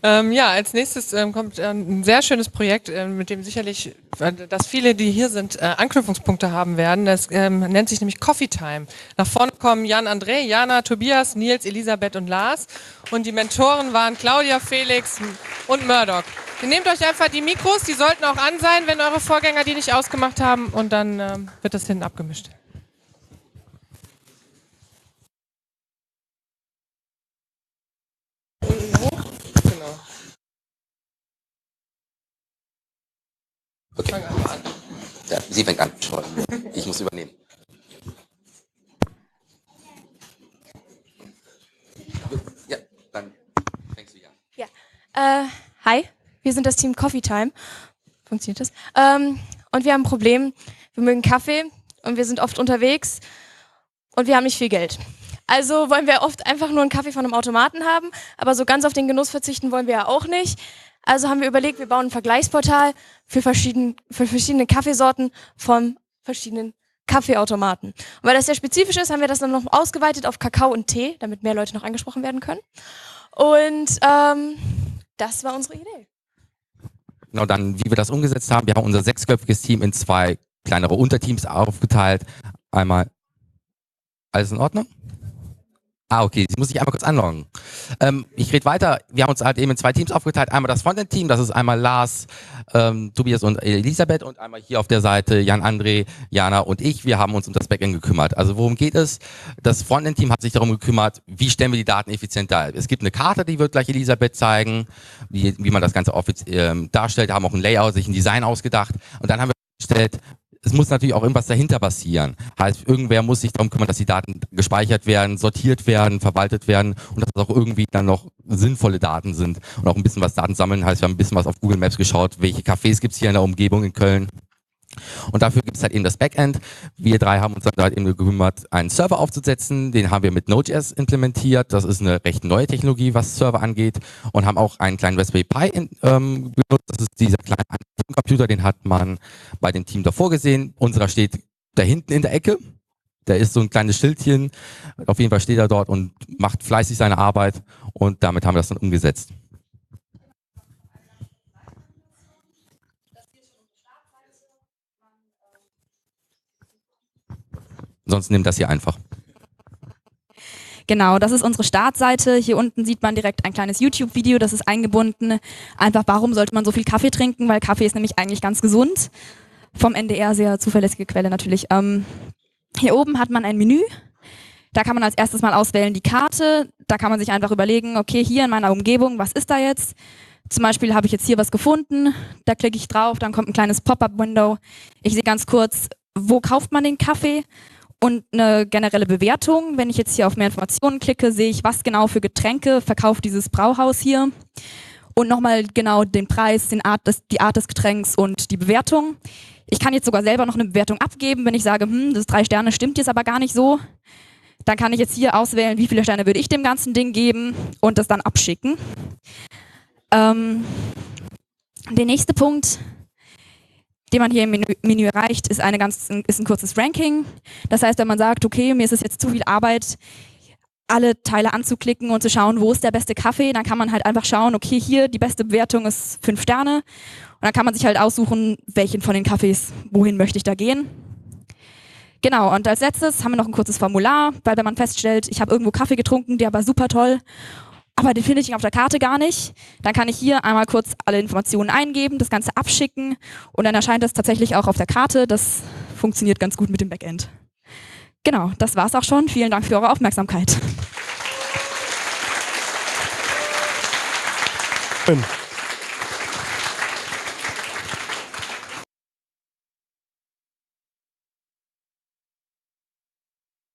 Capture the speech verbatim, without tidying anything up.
Ähm, ja, als nächstes ähm, kommt ähm, ein sehr schönes Projekt, äh, mit dem sicherlich, äh, dass viele, die hier sind, äh, Anknüpfungspunkte haben werden. Das ähm, nennt sich nämlich Coffee Time. Nach vorne kommen Jan André, Jana, Tobias, Nils, Elisabeth und Lars. Und die Mentoren waren Claudia, Felix und Murdoch. Ihr nehmt euch einfach die Mikros, die sollten auch an sein, wenn eure Vorgänger die nicht ausgemacht haben. Und dann ähm, wird das hinten abgemischt. Genau. Okay. Fang einfach an. Ja, sie fängt an. Ich muss übernehmen. Ja, dann fängst du hier an. Ja. Äh, hi, wir sind das Team Coffee Time. Funktioniert das? Ähm, und wir haben ein Problem. Wir mögen Kaffee und wir sind oft unterwegs und wir haben nicht viel Geld. Also wollen wir oft einfach nur einen Kaffee von einem Automaten haben, aber so ganz auf den Genuss verzichten wollen wir ja auch nicht. Also haben wir überlegt, wir bauen ein Vergleichsportal für, verschieden, für verschiedene Kaffeesorten von verschiedenen Kaffeeautomaten. Und weil das sehr spezifisch ist, haben wir das dann noch ausgeweitet auf Kakao und Tee, damit mehr Leute noch angesprochen werden können. Und ähm, das war unsere Idee. Genau, dann, wie wir das umgesetzt haben, wir haben unser sechsköpfiges Team in zwei kleinere Unterteams aufgeteilt. Einmal, alles in Ordnung? Ah, okay, sie muss sich einmal kurz anloggen. Ähm, ich rede weiter. Wir haben uns halt eben in zwei Teams aufgeteilt. Einmal das Frontend-Team, das ist einmal Lars, ähm, Tobias und Elisabeth und einmal hier auf der Seite Jan André, Jana und ich. Wir haben uns um das Backend gekümmert. Also worum geht es? Das Frontend-Team hat sich darum gekümmert, wie stellen wir die Daten effizient dar. Es gibt eine Karte, die wird gleich Elisabeth zeigen, wie, wie man das Ganze offiziell ähm, darstellt. Wir haben auch ein Layout, sich ein Design ausgedacht und dann haben wir gestellt, es muss natürlich auch irgendwas dahinter passieren. Heißt, irgendwer muss sich darum kümmern, dass die Daten gespeichert werden, sortiert werden, verwaltet werden und dass es auch irgendwie dann noch sinnvolle Daten sind und auch ein bisschen was Daten sammeln. Heißt, wir haben ein bisschen was auf Google Maps geschaut, welche Cafés gibt es hier in der Umgebung in Köln. Und dafür gibt es halt eben das Backend. Wir drei haben uns dann halt eben gekümmert, einen Server aufzusetzen. Den haben wir mit Node.js implementiert. Das ist eine recht neue Technologie, was Server angeht. Und haben auch einen kleinen Raspberry Pi in, ähm, benutzt. Das ist dieser kleine Computer, den hat man bei dem Team davor gesehen. Unserer steht da hinten in der Ecke. Da ist so ein kleines Schildchen. Auf jeden Fall steht er dort und macht fleißig seine Arbeit. Und damit haben wir das dann umgesetzt. Sonst nimmt das hier einfach. Genau, das ist unsere Startseite. Hier unten sieht man direkt ein kleines YouTube-Video, das ist eingebunden. Einfach, warum sollte man so viel Kaffee trinken? Weil Kaffee ist nämlich eigentlich ganz gesund. Vom N D R, sehr zuverlässige Quelle natürlich. Ähm, hier oben hat man ein Menü. Da kann man als erstes mal auswählen die Karte. Da kann man sich einfach überlegen, okay, hier in meiner Umgebung, was ist da jetzt? Zum Beispiel habe ich jetzt hier was gefunden. Da klicke ich drauf, dann kommt ein kleines Pop-up-Window. Ich sehe ganz kurz, wo kauft man den Kaffee? Und eine generelle Bewertung. Wenn ich jetzt hier auf mehr Informationen klicke, sehe ich, was genau für Getränke verkauft dieses Brauhaus hier. Und nochmal genau den Preis, den Art des, die Art des Getränks und die Bewertung. Ich kann jetzt sogar selber noch eine Bewertung abgeben, wenn ich sage, hm, das ist drei Sterne, stimmt jetzt aber gar nicht so. Dann kann ich jetzt hier auswählen, wie viele Sterne würde ich dem ganzen Ding geben und das dann abschicken. Ähm, der nächste Punkt, den man hier im Menü, Menü erreicht, ist, eine ganz, ist ein kurzes Ranking. Das heißt, wenn man sagt, okay, mir ist es jetzt zu viel Arbeit, alle Teile anzuklicken und zu schauen, wo ist der beste Kaffee, dann kann man halt einfach schauen, okay, hier die beste Bewertung ist fünf Sterne. Und dann kann man sich halt aussuchen, welchen von den Kaffees, wohin möchte ich da gehen. Genau, und als letztes haben wir noch ein kurzes Formular, weil wenn man feststellt, ich habe irgendwo Kaffee getrunken, der war super toll, aber den finde ich auf der Karte gar nicht, dann kann ich hier einmal kurz alle Informationen eingeben, das Ganze abschicken und dann erscheint das tatsächlich auch auf der Karte. Das funktioniert ganz gut mit dem Backend. Genau, das war's auch schon. Vielen Dank für eure Aufmerksamkeit. Schön.